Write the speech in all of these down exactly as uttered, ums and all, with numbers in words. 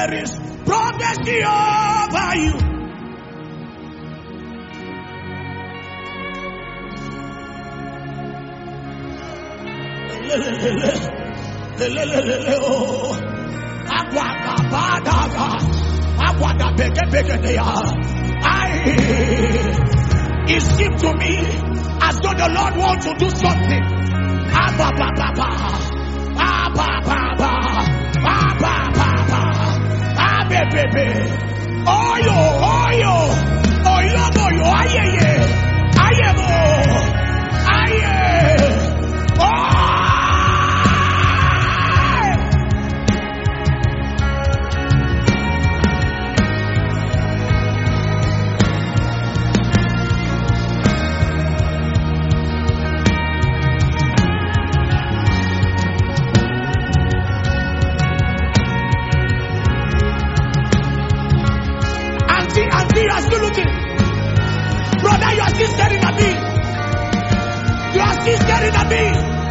There is prophecy over you. It seemed to me as though the Lord wants to do something. Abba, ba, ba, ba. Abba, ba, ba. Abba, ba, ba. Abba, baby. Oyo, oyo. Oyo, oyo. Aye, aye. Aye, mo. Aye. Oh. Auntie, you are still looking. Brother, you are still staring at me. You are still staring at me.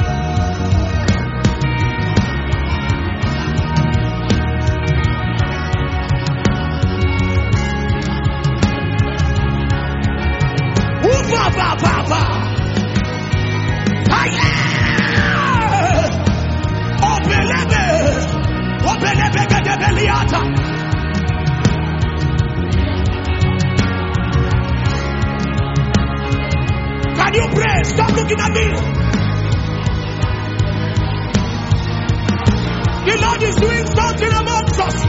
Ufa, ba, ba, ba. Aye. Opelebe. Opelebe, gedebeliata. Can you pray? Stop looking at me. The Lord is doing something amongst us.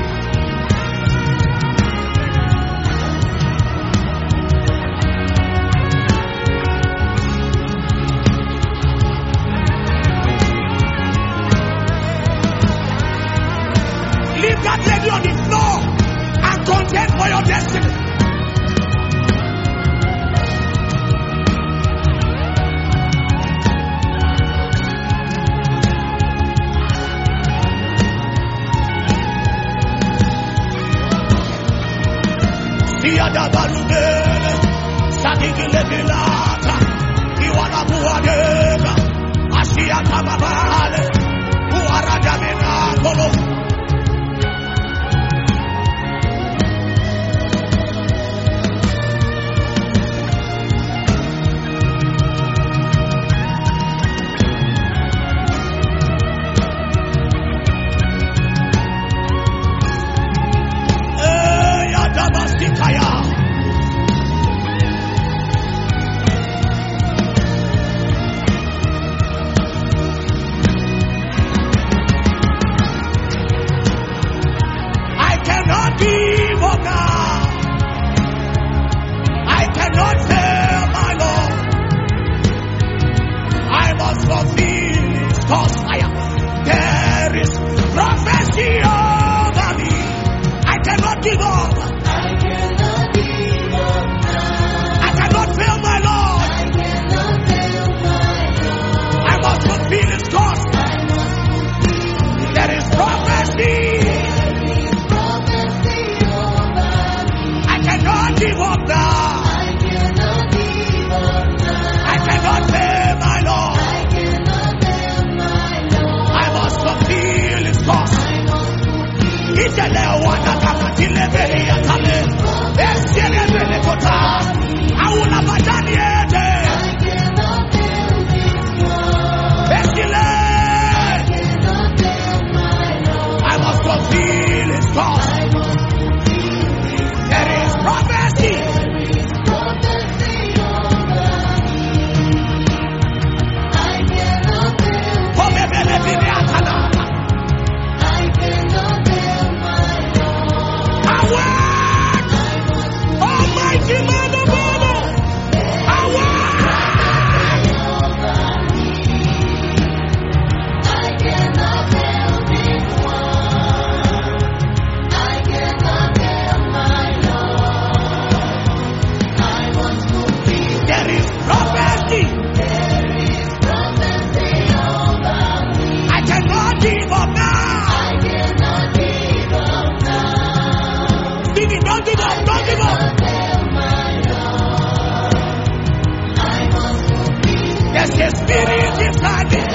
Leave that lady on the floor and contend for your destiny. Yada balubele, sadigile bilata, iwana buadega, asia kamabale, uaraja menakolo.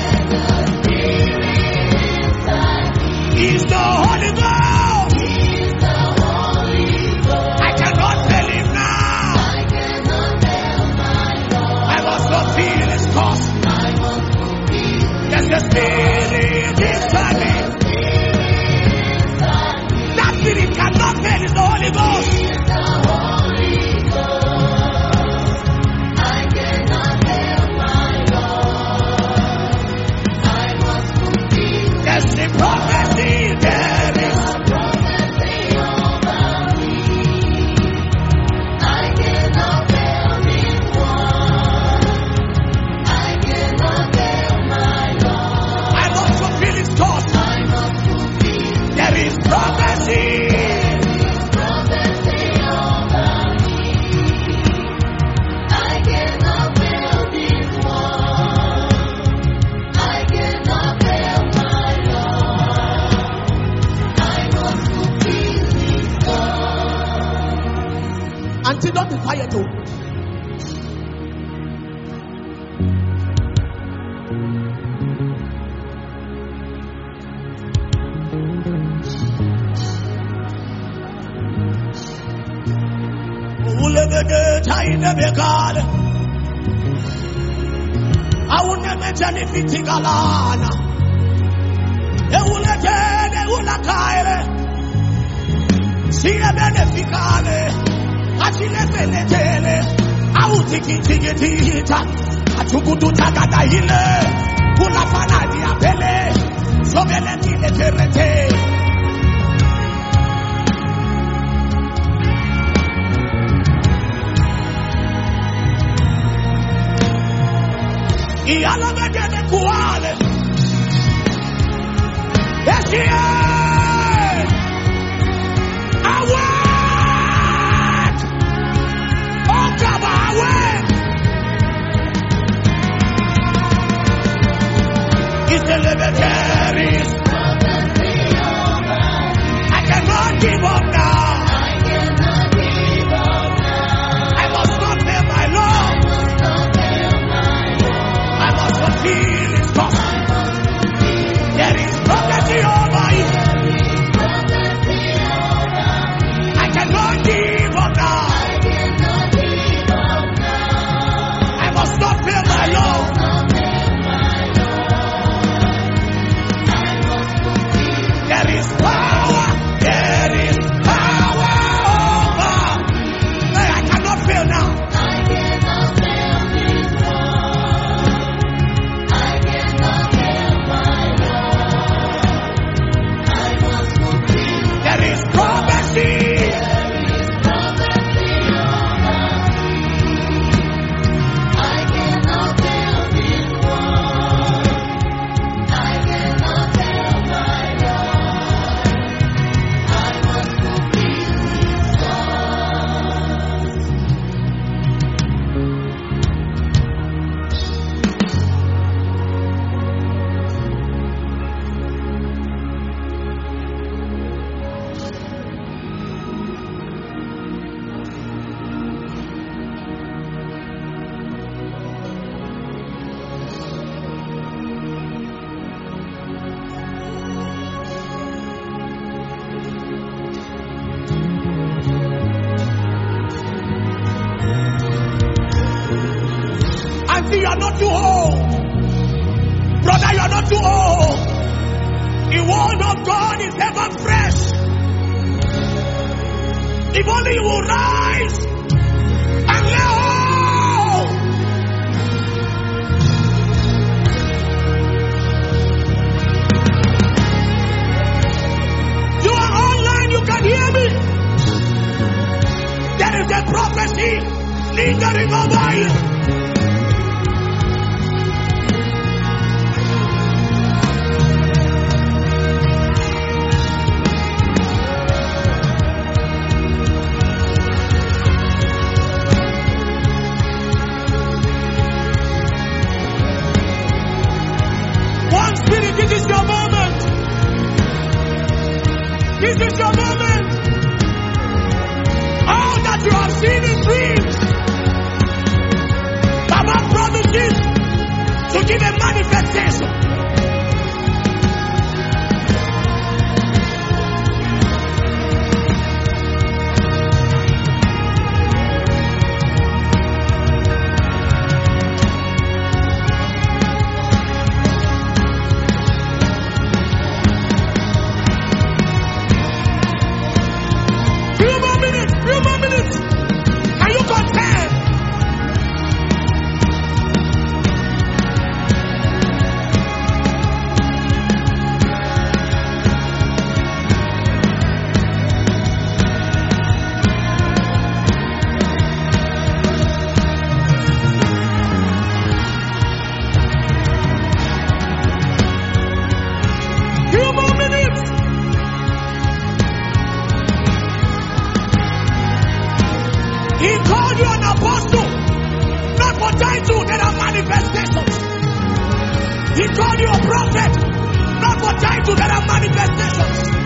He's the Holy Ghost. taine begale. Awune mejani fitigalana. Eule tene ula kaile. Siye benefikale. Achile benetele. Autikitigitita. Achukutu tagada ile. Kula fanadi apele. Sogele kile terete. Iyala begene kuale. Yes, yeah. Awet. Okaba awet. It's the libertaries. I cannot give up now. I must not pay my love. I must fulfill His cost. There is prophecy over it. I cannot give up now. I must not pay my love. There is power. There is power over. Hey, I cannot fail now. There is prophecy. You are not too old. Brother, you are not too old. The word of God is ever fresh. If only you will rise and lay hold. You are online, you can hear me. There is a prophecy lingering over you. This is your moment. This is your moment. All that you have seen in dreams, Baba promises to give a manifestation. He called you an apostle, not for title, there are manifestations. He called you a prophet, not for title, there are manifestations.